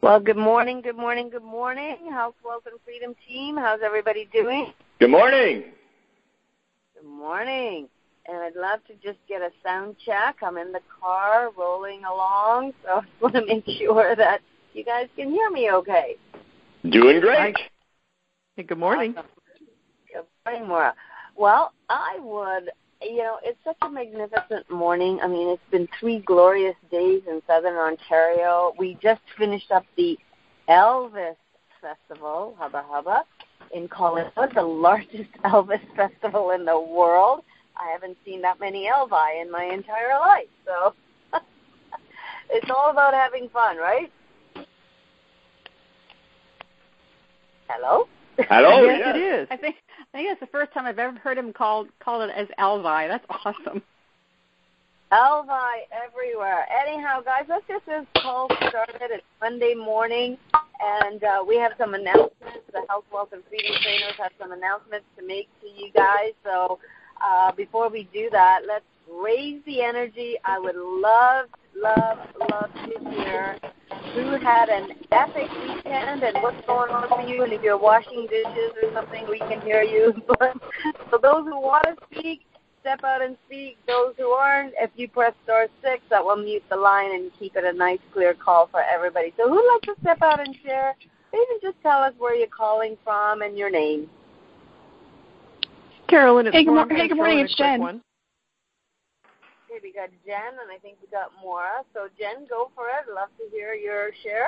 Well, good morning, good morning, good morning. Health, Wealth, and Freedom team. How's everybody doing? Good morning. Good morning. And I'd love to just get a sound check. I'm in the car rolling along, so I just want to make sure that you guys can hear me okay. Doing great. Hey, good morning. Awesome. Good morning, Maura. Well, I would, it's such a magnificent morning. I mean, it's been 3 glorious days in Southern Ontario. We just finished up the Elvis Festival, hubba hubba, in Collingwood, the largest Elvis festival in the world. I haven't seen that many Elvi in my entire life, so it's all about having fun, right? Hello? Hello, yes, yes. it is. I think it's the first time I've ever heard him call it as Elvi. That's awesome. Elvi everywhere. Anyhow, guys, let's get this call started. It's Monday morning, and we have some announcements. The Health, Wealth, and Freedom trainers have some announcements to make to you guys. So before we do that, let's raise the energy. I would love to hear who had an epic weekend and what's going on for you. And if you're washing dishes or something, we can hear you. But for those who want to speak, step out and speak. Those who aren't, if you press star 6, that will mute the line and keep it a nice, clear call for everybody. So who'd like to step out and share? Maybe just tell us where you're calling from and your name. Carolyn, it's Hey, good morning. It's Jen. Okay, we got Jen, and I think we got Maura. So, Jen, go for it. Love to hear your share.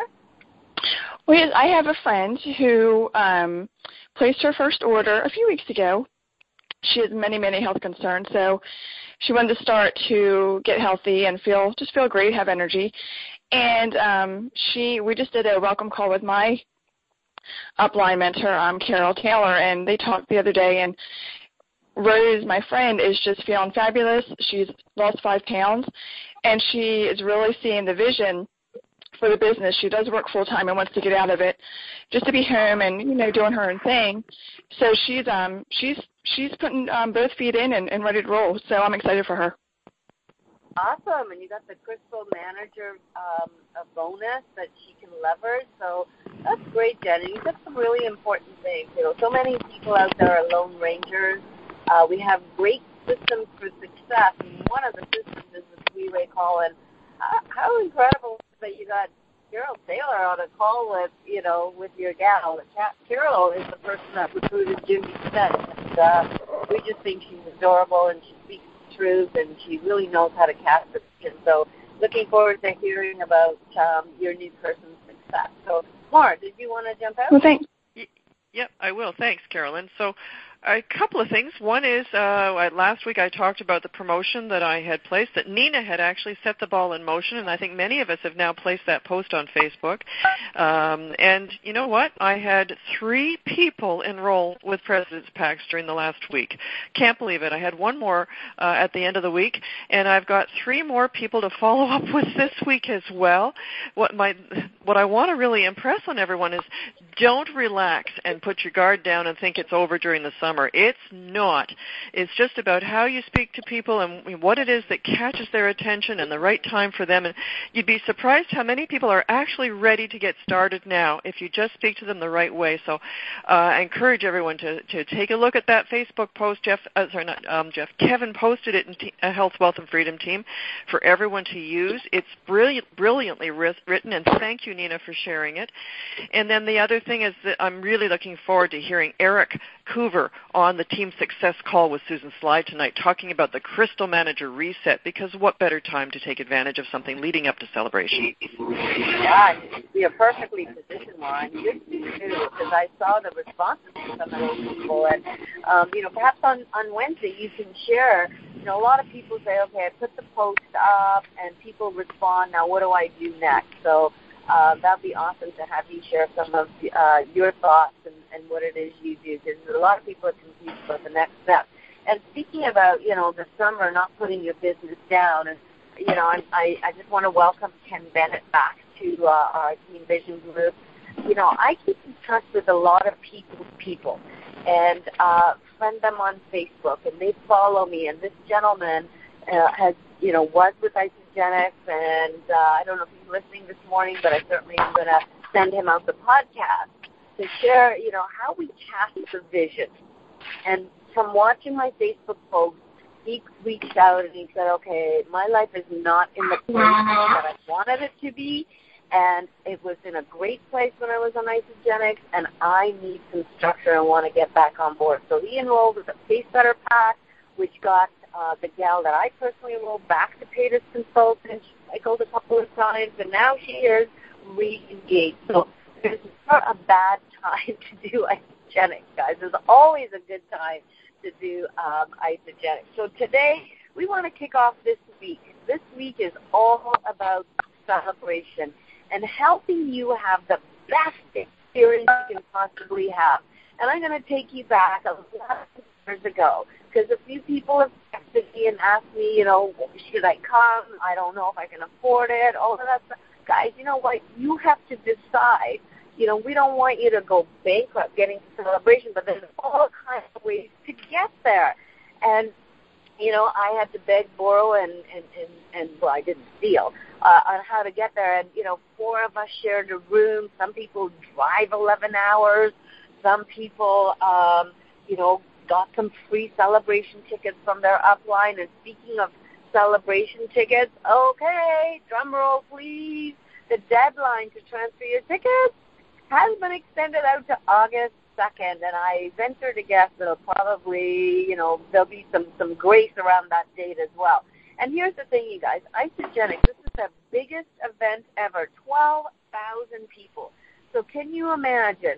Well, I have a friend who placed her first order a few weeks ago. She has many, many health concerns, so she wanted to start to get healthy and feel great, have energy. And we just did a welcome call with my upline mentor, Carol Taylor, and they talked the other day, and Rose, my friend, is just feeling fabulous. She's lost 5 pounds, and she is really seeing the vision for the business. She does work full-time and wants to get out of it just to be home and, doing her own thing. So she's putting both feet in and ready to roll, so I'm excited for her. Awesome, and you got the Crystal Manager a bonus that she can leverage, so that's great, Jen. And you said some really important things. So many people out there are Lone Rangers. We have great systems for success, and one of the systems is the 3-way call. And how incredible that you got Carol Taylor on a call with your gal. Carol is the person that recruited Jimmy Smith, and we just think she's adorable, and she speaks the truth, and she really knows how to cast the vision. So looking forward to hearing about your new person's success. So, Maura, did you want to jump out? Well, thanks. Yep, I will. Thanks, Carolyn. So a couple of things. One is last week I talked about the promotion that I had placed, that Nina had actually set the ball in motion, and I think many of us have now placed that post on Facebook. And you know what? I had 3 people enroll with President's Packs during the last week. Can't believe it. I had 1 more at the end of the week, and I've got 3 more people to follow up with this week as well. What I want to really impress on everyone is don't relax and put your guard down and think it's over during the summer. It's not. It's just about how you speak to people and what it is that catches their attention and the right time for them. And you'd be surprised how many people are actually ready to get started now if you just speak to them the right way. So I encourage everyone to take a look at that Facebook post. Kevin posted it in Health, Wealth, and Freedom team for everyone to use. It's brilliantly written, and thank you, Nina, for sharing it. And then the other thing is that I'm really looking forward to hearing Eric Coover on the Team Success call with Susan Slide tonight, talking about the Crystal Manager Reset, because what better time to take advantage of something leading up to celebration? Yeah, you're perfectly positioned, Maura, and good for you, because I saw the responses from some of those people. And, perhaps on Wednesday you can share, a lot of people say, okay, I put the post up, and people respond, now what do I do next? So that would be awesome to have you share some of your thoughts and what it is you do, because a lot of people are confused about the next step. And speaking about, the summer, not putting your business down, and, I just want to welcome Ken Bennett back to our Team Vision group. I keep in touch with a lot of people, and friend them on Facebook, and they follow me, and this gentleman has, was with Isagenix, and I don't know if he's listening this morning, but I certainly am going to send him out the podcast to share, how we cast the vision. And from watching my Facebook post, he reached out and he said, okay, my life is not in the place that I wanted it to be, and it was in a great place when I was on Isagenix, and I need some structure and want to get back on board. So he enrolled with the Pacesetter Pack, which got the gal that I personally enrolled back to paid as consultant. She cycled a couple of times, and now she is re-engaged. So there's not a bad time to do Isagenix, guys. There's always a good time to do Isagenix. So today, we want to kick off this week. This week is all about celebration and helping you have the best experience you can possibly have. And I'm going to take you back a lot of years ago, because a few people have texted me and asked me, should I come? I don't know if I can afford it, all of that stuff. Guys, you know what? You have to decide. We don't want you to go bankrupt getting to celebration, but there's all kinds of ways to get there. And, I had to beg, borrow, and well, I didn't steal on how to get there. And, 4 of us shared a room. Some people drive 11 hours. Some people, got some free celebration tickets from their upline. And speaking of celebration tickets, okay, drum roll, please. The deadline to transfer your tickets has been extended out to August 2nd, and I venture to guess that it'll probably, there'll be some grace around that date as well. And here's the thing, you guys. Isagenix, this is the biggest event ever, 12,000 people. So can you imagine,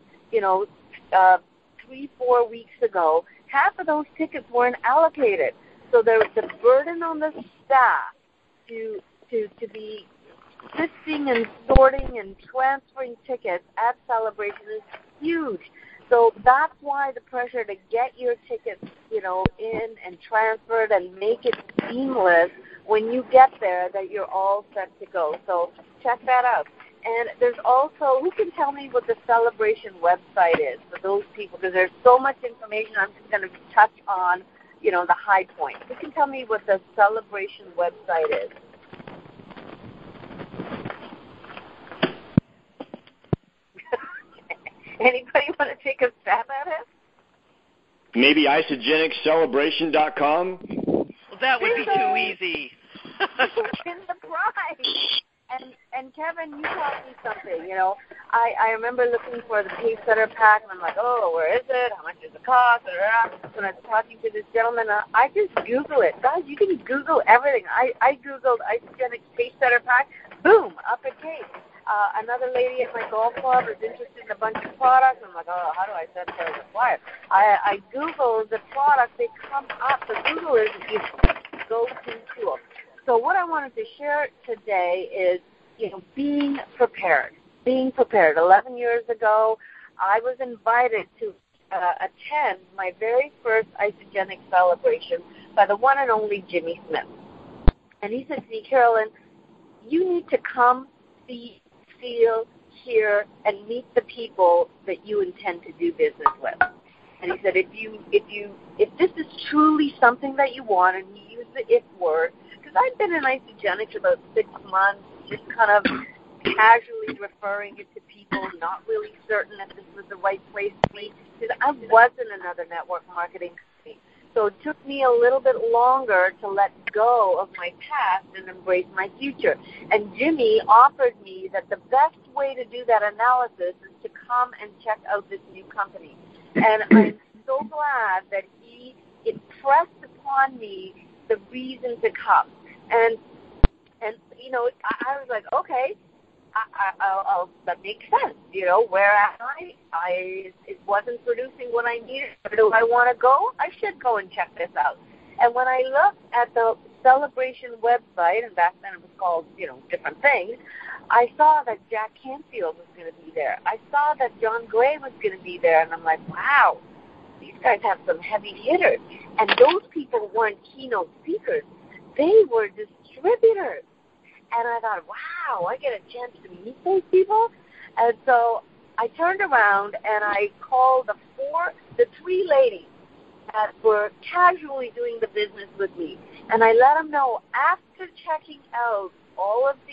3-4 weeks ago, half of those tickets weren't allocated. So there's the burden on the staff to be sifting and sorting and transferring tickets at Celebration is huge. So that's why the pressure to get your tickets, in and transferred and make it seamless when you get there, that you're all set to go. So check that out. And there's also, who can tell me what the Celebration website is for those people? Because there's so much information. I'm just going to touch on, the high points. Who can tell me what the Celebration website is? Anybody want to take a stab at it? Maybe IsagenixCelebration.com? Well, that would be too easy. Win the prize. And Kevin, you taught me something. I remember looking for the Pacesetter Pack, and I'm like, oh, where is it? How much does it cost? When I was talking to this gentleman, I just Google it. Guys, you can Google everything. I Googled Isagenix Pacesetter Pack. Boom, up it came. Another lady at my golf club is interested in a bunch of products. I'm like, oh, how do I set that as a flyer? I Googled the products. They come up. So Google is a go-to tool. So what I wanted to share today is, being prepared. Being prepared. 11 years ago, I was invited to attend my very first Isagenix celebration by the one and only Jimmy Smith. And he said to me, Carolyn, you need to come, see, feel, hear, and meet the people that you intend to do business with. And he said, if this is truly something that you want, and you use the if word, because I'd been in Isagenix about 6 months, just kind of casually referring it to people, not really certain if this was the right place for me, because I was in another network marketing company. So it took me a little bit longer to let go of my past and embrace my future. And Jimmy offered me that the best way to do that analysis is to come and check out this new company. And I'm so glad that he impressed upon me the reason to come. And I was like, okay, I'll that makes sense. Where am I? It wasn't producing what I needed. Where do I want to go? I should go and check this out. And when I looked at the Celebration website, and back then it was called, different things, I saw that Jack Canfield was going to be there. I saw that John Gray was going to be there, and I'm like, wow, these guys have some heavy hitters. And those people weren't keynote speakers. They were distributors. And I thought, wow, I get a chance to meet those people. And so I turned around and I called the 3 ladies that were casually doing the business with me. And I let them know, after checking out all of the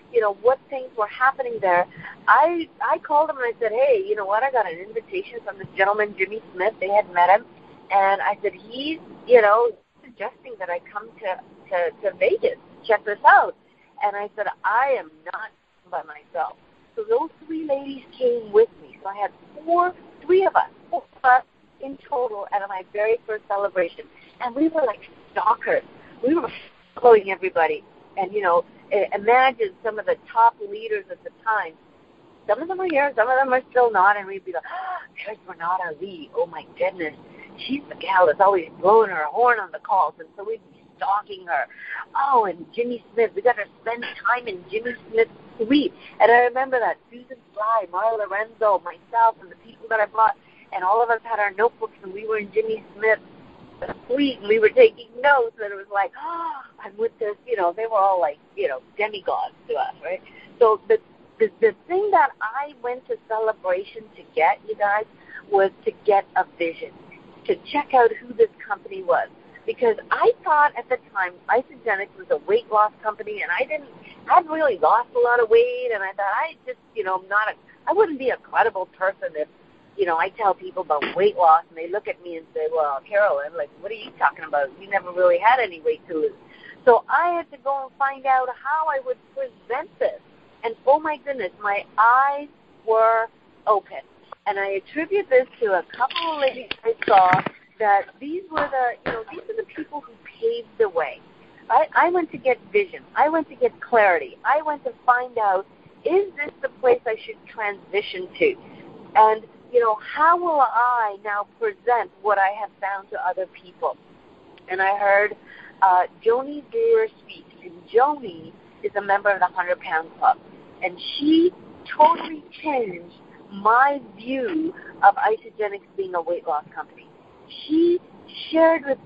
what things were happening there, I called them and I said, hey, you know what, I got an invitation from this gentleman, Jimmy Smith. They had met him. And I said, he's, suggesting that I come to Vegas, check this out. And I said, I am not by myself. So those 3 ladies came with me. So I had 4 of us in total at my very first celebration. And we were like stalkers. We were following everybody. And, imagine some of the top leaders at the time. Some of them are here, some of them are still not. And we'd be like, there's Renata Ali. Oh, my goodness. She's the gal that's always blowing her horn on the calls. And so we'd be stalking her. Oh, and Jimmy Smith. We got to spend time in Jimmy Smith's suite. And I remember that Susan Fly, Mara Lorenzo, myself, and the people that I brought, and all of us had our notebooks, and we were in Jimmy Smith's suite, and we were taking notes, and it was like, I'm with this, they were all like, demigods to us, right? So the thing that I went to Celebration to get, you guys, was to get a vision, to check out who this company was. Because I thought at the time Isagenix was a weight loss company, and I hadn't really lost a lot of weight, and I thought I just, I wouldn't be a credible person if, I tell people about weight loss, and they look at me and say, well, Carolyn, like, what are you talking about? You never really had any weight to lose. So I had to go and find out how I would present this. And, oh, my goodness, my eyes were open. And I attribute this to a couple of ladies I saw that these are the people who paved the way. I went to get vision. I went to get clarity. I went to find out, is this the place I should transition to? And, how will I now present what I have found to other people? And I heard Joni Brewer speak. And Joni is a member of the 100-Pound Club. And she totally changed my view of Isagenix being a weight loss company. She shared with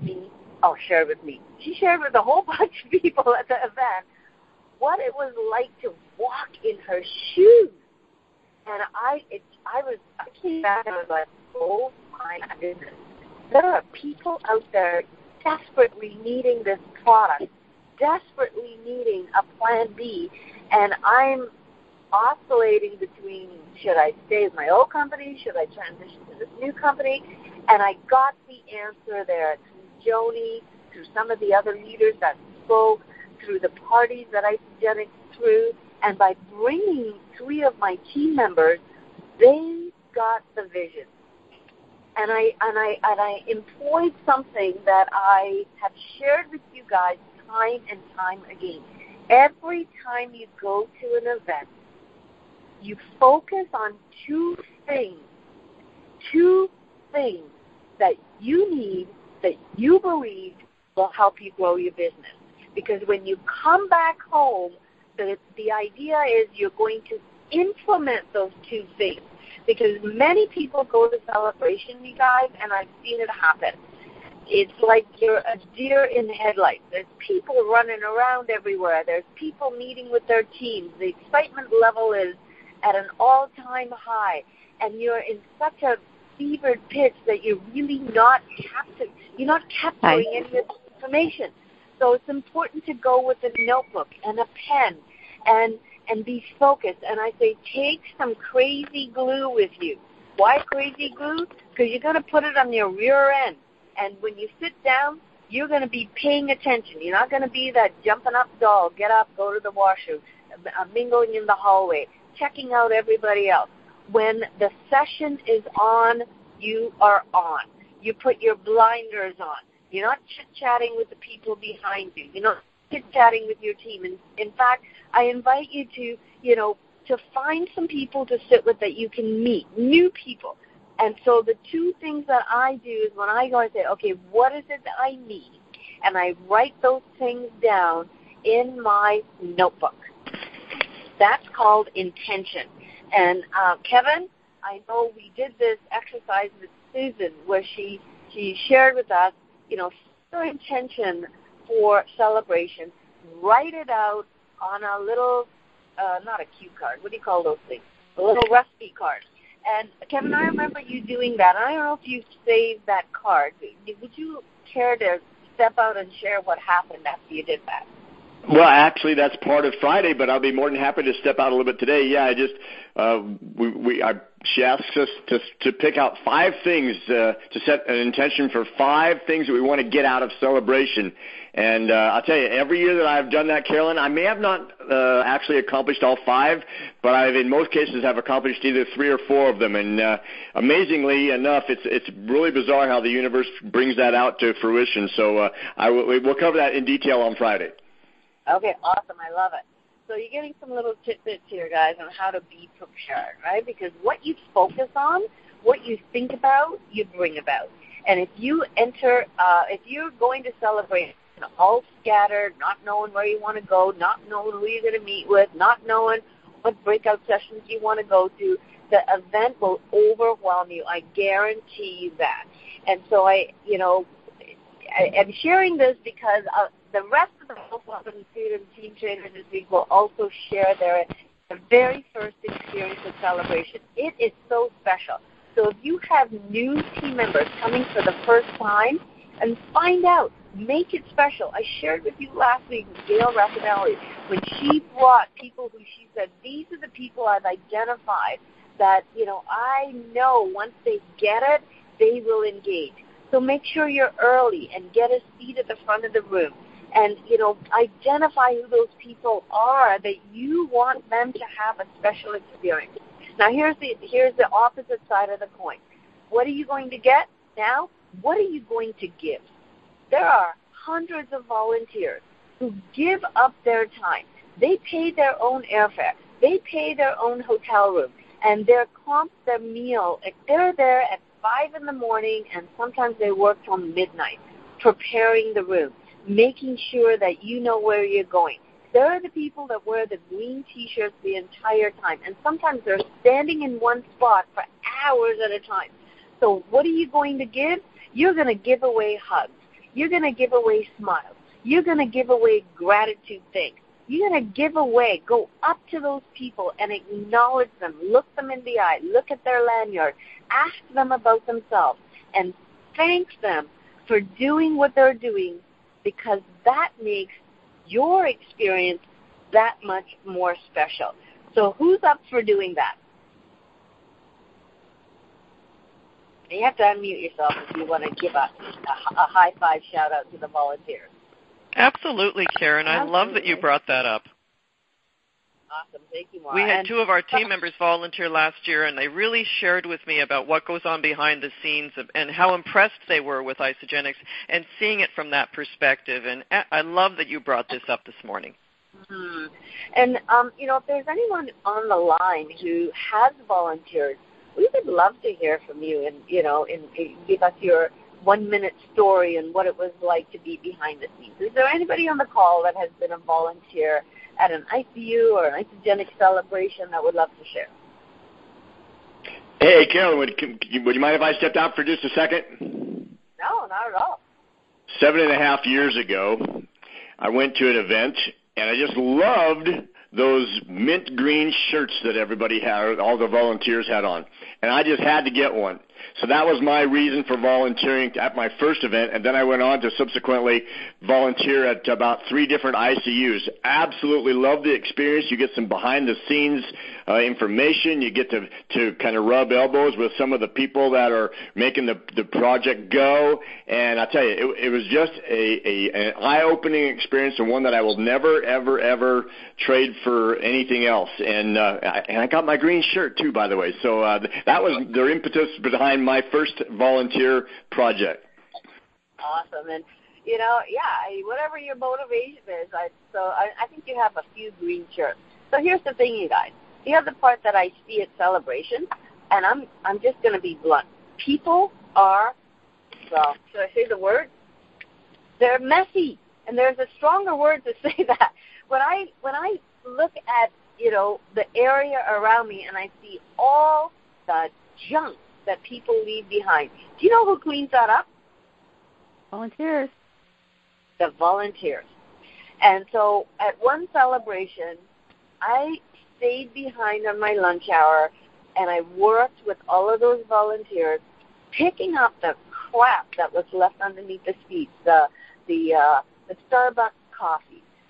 a whole bunch of people at the event what it was like to walk in her shoes. And I came back and I was like, oh my goodness. There are people out there desperately needing this product, desperately needing a plan B, and I'm oscillating between, should I stay with my old company, should I transition to this new company? And I got the answer there through Joni, through some of the other leaders that spoke, through the parties that Isagenix threw, and by bringing 3 of my team members, they got the vision. And I employed something that I have shared with you guys time and time again. Every time you go to an event, you focus on 2 things that you need, that you believe will help you grow your business. Because when you come back home, the idea is you're going to implement those 2 things. Because many people go to Celebration, you guys, and I've seen it happen. It's like you're a deer in the headlights. There's people running around everywhere. There's people meeting with their teams. The excitement level is at an all-time high. And you're in such a fevered pitch that you're really not capturing any of the information. So it's important to go with a notebook and a pen and be focused. And I say, take some crazy glue with you. Why crazy glue? Because you're going to put it on your rear end. And when you sit down, you're going to be paying attention. You're not going to be that jumping up doll, get up, go to the washroom, mingling in the hallway, checking out everybody else. When the session is on, you are on. You put your blinders on. You're not chit-chatting with the people behind you. You're not chit-chatting with your team. And in fact, I invite you to find some people to sit with that you can meet, new people. And so the 2 things that I do is when I go and say, okay, what is it that I need? And I write those things down in my notebook. That's called intention. And Kevin, I know we did this exercise with Susan where she shared with us, her intention for Celebration. Write it out on a little, not a cue card. What do you call those things? A little rusty card. And Kevin, I remember you doing that. I don't know if you saved that card. Would you care to step out and share what happened after you did that? Well, actually, that's part of Friday, but I'll be more than happy to step out a little bit today. Yeah, she asks us to pick out 5 things, to set an intention for 5 things that we want to get out of celebration. And I'll tell you, every year that I've done that, Carolyn, I may have not actually accomplished all 5, but I've in most cases have accomplished either 3 or 4 of them. And amazingly enough, it's really bizarre how the universe brings that out to fruition. So we'll cover that in detail on Friday. Okay, awesome. I love it. So you're getting some little tidbits here, guys, on how to be prepared, right? Because what you focus on, what you think about, you bring about. And if you if you're going to celebrate all scattered, not knowing where you want to go, not knowing who you're going to meet with, not knowing what breakout sessions you want to go to, the event will overwhelm you. I guarantee you that. And so I'm sharing this because the rest of the Health, Wellness, and Freedom team trainers this week will also share their very first experience with celebration. It is so special. So if you have new team members coming for the first time, and find out, make it special. I shared with you last week with Gail Raffinelli when she brought people who she said, these are the people I've identified that, I know once they get it, they will engage. So make sure you're early and get a seat at the front of the room. And, identify who those people are that you want them to have a special experience. Now, here's the opposite side of the coin. What are you going to get now? What are you going to give? There are hundreds of volunteers who give up their time. They pay their own airfare. They pay their own hotel room. And their meal, if they're there at 5 in the morning, and sometimes they work till midnight, preparing the room, making sure that you know where you're going. They're the people that wear the green T-shirts the entire time, and sometimes they're standing in one spot for hours at a time. So what are you going to give? You're going to give away hugs. You're going to give away smiles. You're going to give away gratitude thanks. You're going to give away, go up to those people and acknowledge them, look them in the eye, look at their lanyard, ask them about themselves, and thank them for doing what they're doing, because that makes your experience that much more special. So who's up for doing that? You have to unmute yourself if you want to give a high five shout out to the volunteers. Absolutely, Karen. I love that you brought that up. Awesome. Thank you, Maura. We had 2 of our team members volunteer last year, and they really shared with me about what goes on behind the scenes and how impressed they were with Isagenix and seeing it from that perspective. And I love that you brought this up this morning. Mm-hmm. And, if there's anyone on the line who has volunteered, we would love to hear from you and, give us your 1-minute story and what it was like to be behind the scenes. Is there anybody on the call that has been a volunteer at an ICU or an Isagenix celebration that would love to share? Hey, Carolyn, would you mind if I stepped out for just a second? No, not at all. 7.5 years ago, I went to an event, and I just loved those mint green shirts that everybody had, all the volunteers had on. And I just had to get one. So that was my reason for volunteering at my first event, and then I went on to subsequently volunteer at about 3 different ICUs. Absolutely love the experience. You get some behind-the-scenes information. You get to kind of rub elbows with some of the people that are making the project go. And I tell you, it was just an eye-opening experience, and one that I will never, ever, ever trade for anything else. And I got my green shirt, too, by the way. So that was the impetus behind my first volunteer project. Awesome. And, whatever your motivation is, I think you have a few green shirts. So here's the thing, you guys. The other part that I see at celebration, and I'm just going to be blunt. People are, well, should I say the word? They're messy. And there's a stronger word to say that. When I look at, the area around me and I see all the junk that people leave behind, do you know who cleans that up? Volunteers. The volunteers. And so at one celebration, I stayed behind on my lunch hour, and I worked with all of those volunteers, picking up the crap that was left underneath the seats, the Starbucks coffee,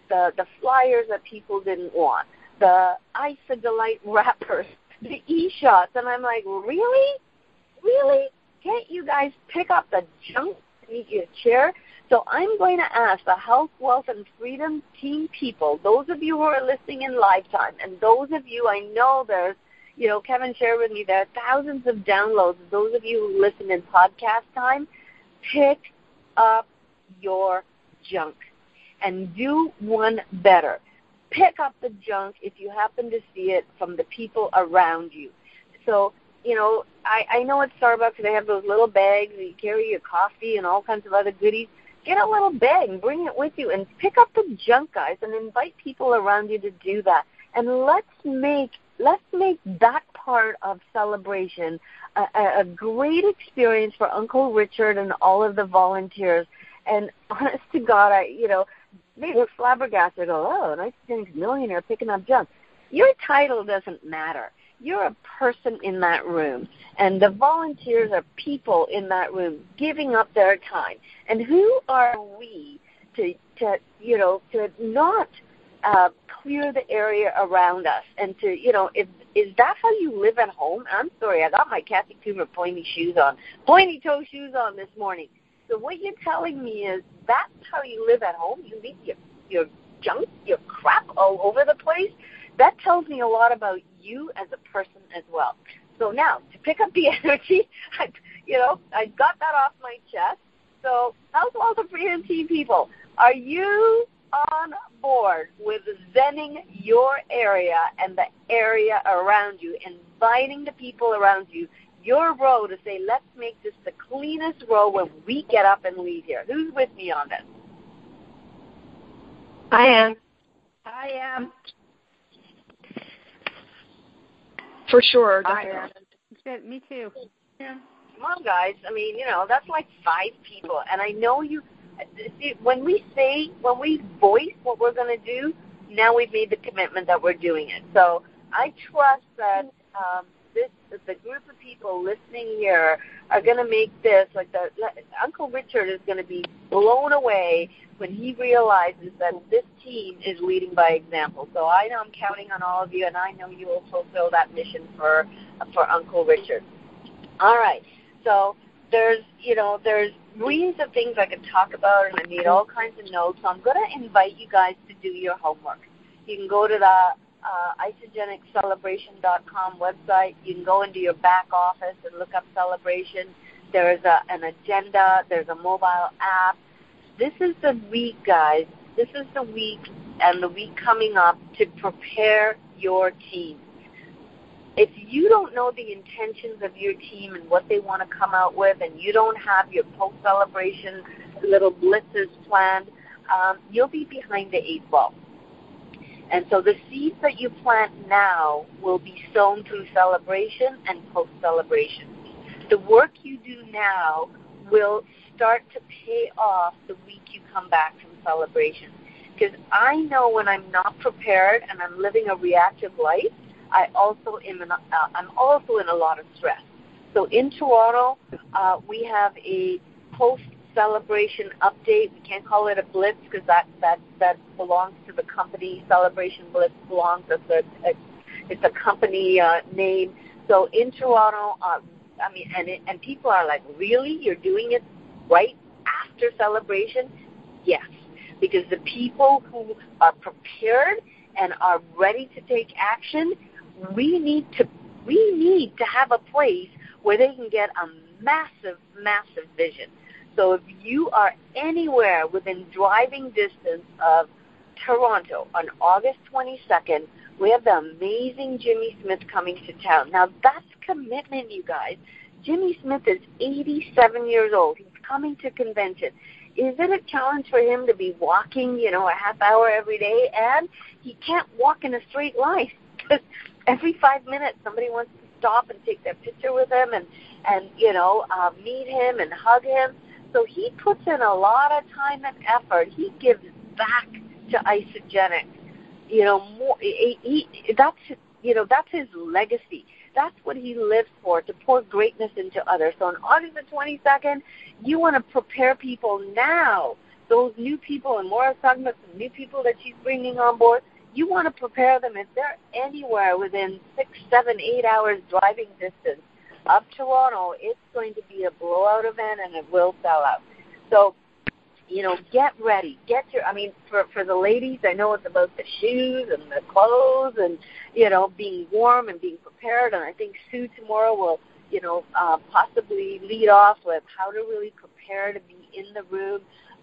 the flyers that people didn't want, the Isa-Delight wrappers, the e-shots. And I'm like, really? Really? Can't you guys pick up the junk beneath your chair? So I'm going to ask the Health, Wealth, and Freedom team people, those of you who are listening in lifetime, and those of you, I know there's, Kevin shared with me, there are thousands of downloads. Those of you who listen in podcast time, pick up your junk and do one better. Pick up the junk if you happen to see it from the people around you. So, I know at Starbucks they have those little bags that you carry your coffee and all kinds of other goodies. Get a little bag and bring it with you and pick up the junk, guys, and invite people around you to do that. And let's make that part of celebration a great experience for Uncle Richard and all of the volunteers. And honest to God, they were flabbergasted. Oh, an Isagenix millionaire picking up junk. Your title doesn't matter. You're a person in that room, and the volunteers are people in that room giving up their time. And who are we to not clear the area around us and to, is that how you live at home? I'm sorry, I got my Kathy Coomer pointy toe shoes on this morning. So what you're telling me is that's how you live at home? You leave your junk, your crap all over the place? That tells me a lot about you as a person as well. So now, to pick up the energy, I got that off my chest. So Health, Wealth, and Freedom team people, are you on board with zenning your area and the area around you, inviting the people around you, your row, to say, let's make this the cleanest row when we get up and leave here? Who's with me on this? I am. For sure. I am. Me too. Yeah. Come on, guys. I mean, that's like 5 people. And I know you, see, when we voice what we're going to do, now we've made the commitment that we're doing it. So I trust that the group of people listening here are going to make this, Uncle Richard is going to be blown away when he realizes that this team is leading by example. So I know I'm counting on all of you, and I know you will fulfill that mission for Uncle Richard. All right. So there's reams of things I could talk about, and I made all kinds of notes. So I'm going to invite you guys to do your homework. You can go to the isagenixcelebration.com website. You can go into your back office and look up celebration. There's an agenda. There's a mobile app. This is the week, guys. This is the week and the week coming up to prepare your team. If you don't know the intentions of your team and what they want to come out with, and you don't have your post-celebration little blitzes planned, you'll be behind the 8 ball. And so the seeds that you plant now will be sown through celebration and post-celebration. The work you do now will start to pay off the week you come back from celebration. Because I know when I'm not prepared and I'm living a reactive life, I'm also in a lot of stress. So in Toronto, we have a post-celebration update. We can't call it a blitz because that belongs to the company. Celebration Blitz belongs. It's a company name. So in Toronto, and people are like, really? You're doing it right after celebration? Yes, because the people who are prepared and are ready to take action, we need to have a place where they can get a massive, massive vision. So if you are anywhere within driving distance of Toronto on August 22nd, we have the amazing Jimmy Smith coming to town. Now, that's commitment, you guys. Jimmy Smith is 87 years old. He's coming to convention. Is it a challenge for him to be walking, a half hour every day? And he can't walk in a straight line because every 5 minutes somebody wants to stop and take their picture with him and meet him and hug him. So he puts in a lot of time and effort. He gives back to Isagenix. That's his legacy. That's what he lives for, to pour greatness into others. So on August the 22nd, you want to prepare people now those new people, and Maura's talking about some new people that she's bringing on board, you want to prepare them if they're anywhere within 6, 7, 8 hours driving distance of Toronto. It's going to be a blowout event, and it will sell out. So, get ready. For the ladies, I know it's about the shoes and the clothes and, being warm and being prepared. And I think Sue tomorrow will, possibly lead off with how to really prepare to be in the room.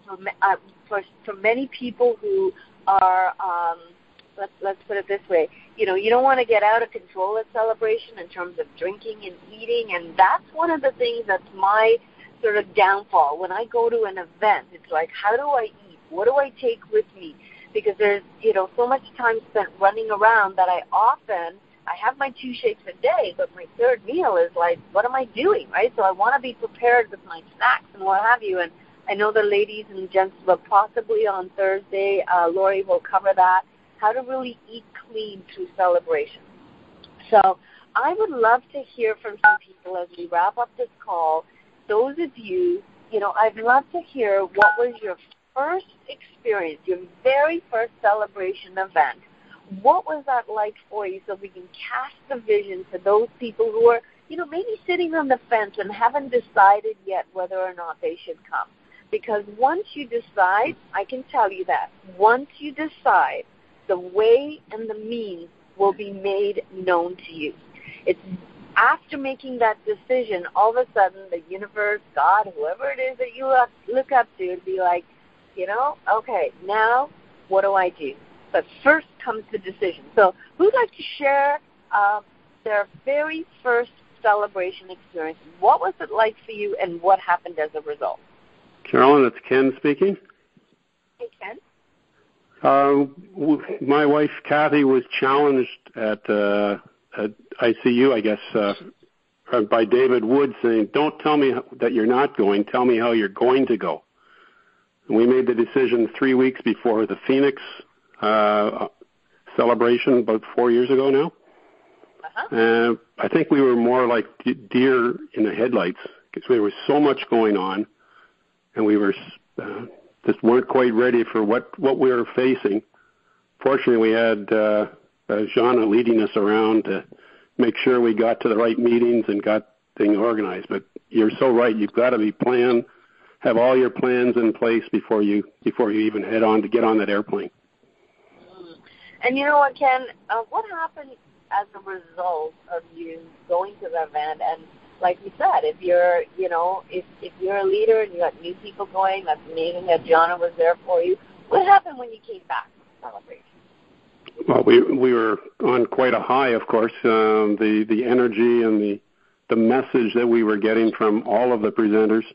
For many people who are, let's put it this way, you don't want to get out of control at Celebration in terms of drinking and eating, and that's one of the things that's my sort of downfall. When I go to an event, it's like, how do I eat? What do I take with me? Because there's, so much time spent running around that I have my 2 shakes a day, but my third meal is like, what am I doing, right? So I want to be prepared with my snacks and what have you, and I know the ladies and gents will possibly on Thursday, Lori will cover that, how to really eat clean through Celebration. So I would love to hear from some people as we wrap up this call. Those of you, I'd love to hear what was your first experience, your very first Celebration event. What was that like for you so we can cast the vision to those people who are, maybe sitting on the fence and haven't decided yet whether or not they should come. Because once you decide, I can tell you that, once you decide, the way and the means will be made known to you. It's after making that decision, all of a sudden the universe, God, whoever it is that you look up to, and be like, okay, now what do I do? But first comes the decision. So who'd like to share their very first Celebration experience? What was it like for you, and what happened as a result? Carolyn, it's Ken speaking. Hey, Ken. My wife, Kathy, was challenged at ICU, I guess, by David Wood saying, don't tell me that you're not going, tell me how you're going to go. And we made the decision 3 weeks before the Phoenix Celebration about 4 years ago now. Uh-huh. I think we were more like deer in the headlights because there was so much going on, and we were just weren't quite ready for what we were facing. Fortunately, we had Jana leading us around to make sure we got to the right meetings and got things organized. But you're so right. You've got to be planned, have all your plans in place before you even head on to get on that airplane. And you know what, Ken? What happened as a result of you going to the event? And like we said, if you're, if you're a leader and you got new people going, that's amazing that Jana was there for you. What happened when you came back from Celebration? Well, we were on quite a high, of course. The energy and the message that we were getting from all of the presenters,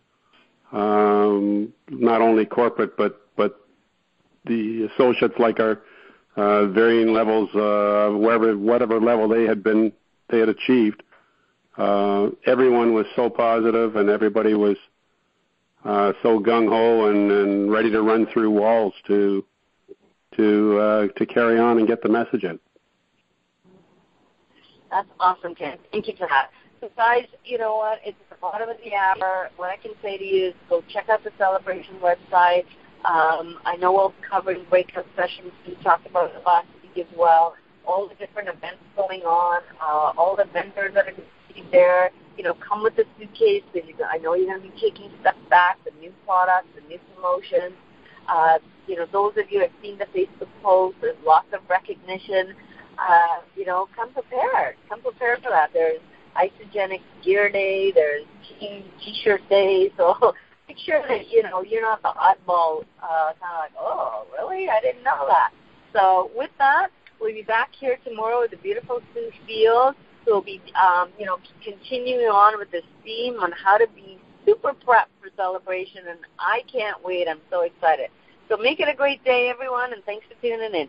not only corporate but the associates, like our varying levels, whatever level they had achieved. Everyone was so positive, and everybody was so gung-ho and ready to run through walls to carry on and get the message in. That's awesome, Ken. Thank you for that. So guys, you know what? It's the bottom of the hour. What I can say to you is go check out the Celebration website. I know we'll cover breakout sessions. We talked about it last week as well. All the different events going on, all the vendors that are going to be there. Come with a suitcase. I know you're going to be taking stuff back, the new products, the new promotions. Those of you who have seen the Facebook post, there's lots of recognition. Come prepared. Come prepared for that. There's Isogenics Gear Day. There's T-shirt Day. So make sure that, you're not the oddball, kind of like, oh, really? I didn't know that. So with that, we'll be back here tomorrow with the beautiful Sue Fields, who will be, continuing on with this theme on how to be super prepped for Celebration, and I can't wait. I'm so excited. So make it a great day, everyone, and thanks for tuning in.